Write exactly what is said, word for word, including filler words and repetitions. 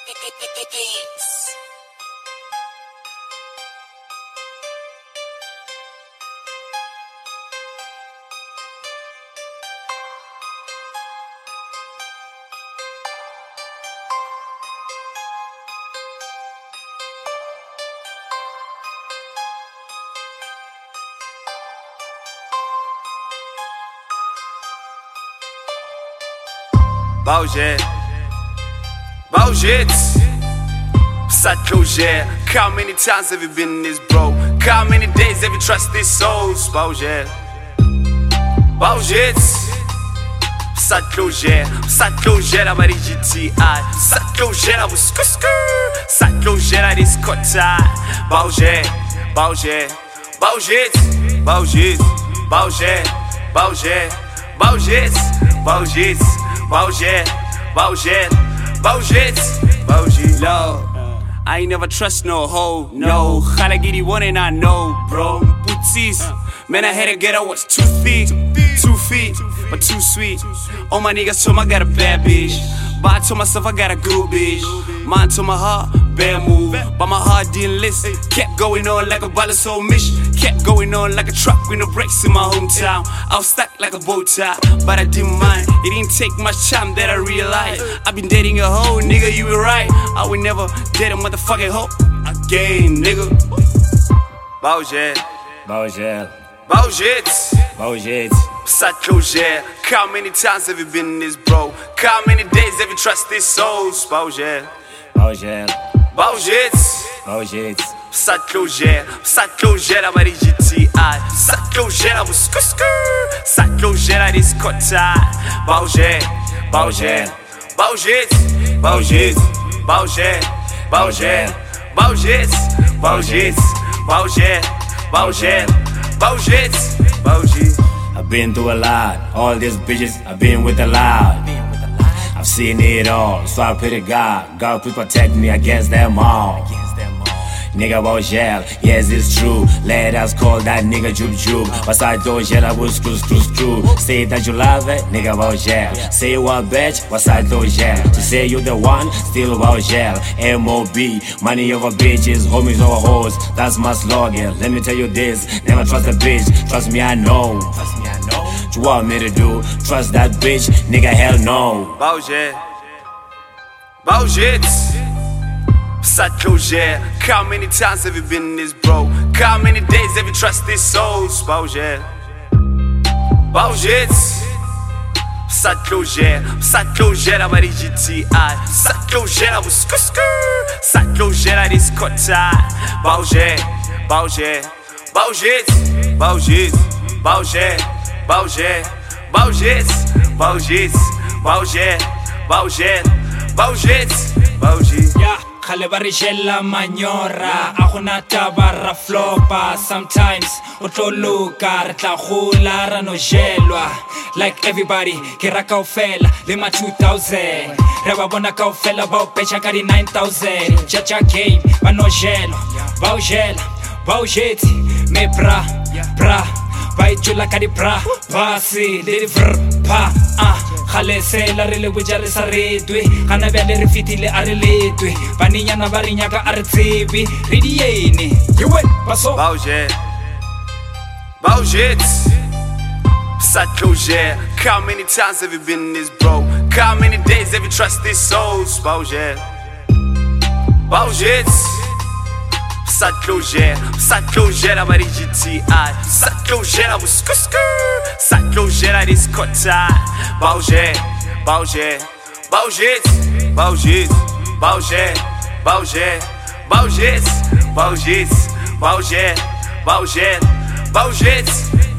Bałże, Bałże, Sad closure. How many times have you been in this, bro? How many days have you trusted souls? Bałże, Bałże, Sad closure. Sad closure, I'm at G T I. Sad closure, I was skur Sad closure, I this kota. Bałże, Bałże, Bałże, Bałże, Bałże, Bałże, Bałże, Bałże. Bałże, Bałże, Bałże, Bałże. Lord, I ain't never trust no hoe, no. Gotta get it one and I know, bro. Booties, man, I had to get out what's two feet, two feet, but too sweet. All my niggas told me I got a bad bitch, but I told myself I got a good bitch. Mine told my heart, bad move, but my heart didn't listen. Kept going on like a ballad soul mission. Kept going on like a truck with no brakes in my hometown. I was stuck like a bow tie, but I didn't mind. It didn't take much time that I realized I've been dating a hoe, nigga, you were right. I would never date a motherfucking hoe again, nigga. Bałże, Bałże, Bałże, Bałże. Sad closure. How many times have you been in this, bro? How many days have you trusted souls? Bałże, Bałże, Bałże, Bałże. Sad closure. Sad closure, I'm at G T I. Sad closure, I was skur Sad closure, I this kota. Bałże, Bałże, Bałże, Bałże, Bałże, Bałże, Bałże, Bałże, Bałże, Bałże, Bałże, Bałże. I've been through a lot, all these bitches, I've been with a lot. I've seen it all, so I pray to God, God please protect me against them all. Nigga Bałże, yes it's true. Let us call that nigga Jub Jub. Wasai Bałże, I will screw screw screw. Say that you love it, nigga Bałże. Say what bitch, Wasai Bałże. To say you the one, still Bałże. M O B, money over bitches, homies over hoes. That's my slogan. Let me tell you this, never trust a bitch. Trust me, I know. Trust me, I know. What you want me to do? Trust that bitch, nigga, hell no. Bałże, Bałże, sad closure. How many times have you been in this, bro? How many days have you trusted souls? Bałże, Bałże, sad closure. Sad closure, I'm at G T I. Sad closure, I was skur Sad closure, I this kota. Bałże, Bałże, Bałże, Bałże, Bałże, Bałże, Bałże, Bałże, Bałże, Bałże, Bałże, Bałże. Yeah. Khale ba re jella manyora a gona taba ra flopa. Sometimes o tlo loka re tla gola ra no jelwa like everybody ke ra kaofela le ma two thousand re ba bona kaofela ba o pecha ka di nine thousand jaja game ba no jelwa ba o jela ba o jeti me bra bra ba itjula ka di bra ba se le di vr pa ah khale se la re le bojale sa retwe gana bya le re fitile a re letwe baninyana ba re nyaka a re tsebi re diene you went baso Bałże, Bałże, sad closure. How many times have you been in this, bro? How many days have you trusted souls? Bałże, Bałże, sad closure. Sad closure, I'm at G T I. Sad closure, I was skur Sad closure, I this kota. Bałże, Bałże, Bałże, Bałże, Bałże, Bałże, Bałże, Bałże, Bałże, Bałże, Bałże,